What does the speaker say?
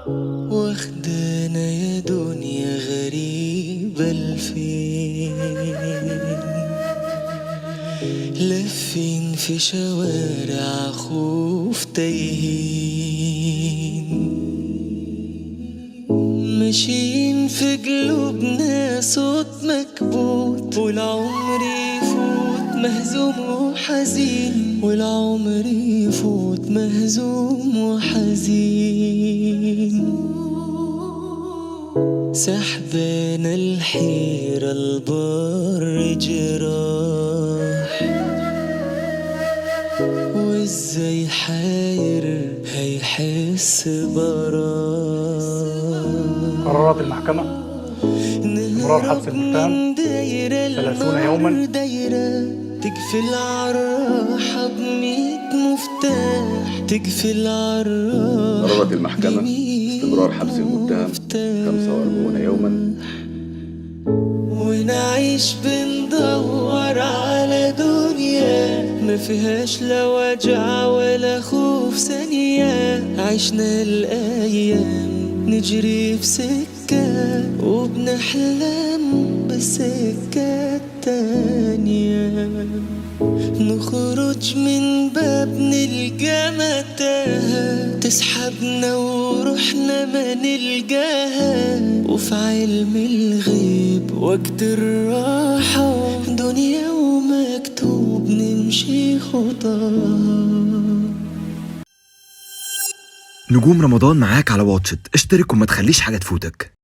واخدانا يا دنيا غريبة الفين، لفين في شوارع خوف تايهين، ماشيين في قلوبنا صوت مكبوت، والعمر يفوت مهزوم وحزين، والعمر يفوت مهزوم وحزين. سحبانا الحيرة البر جراح، وازاي حاير هيحس براح. قررت المحكمة استمرار حبس المتهم 30 يوما. تقفل عالراحة ب100 مفتاح، تقفل عالراحة. قررت المحكمة استمرار حبس المتهم 45 يوما، ونعيش بندور على دنيا ما فيهاش لا وجع ولا خوف ثانية. عشنا الأيام نجري في سكة وبنحلم بالسكة التانية، نخرج من باب نلقى متاهة تسحبنا وروحنا ما نلقاها، وفي علم الغيب وقت الراحة دنيا ومكتوب نمشي خطاها. نجوم رمضان معاك على واتشت، اشترك وما تخليش حاجة تفوتك.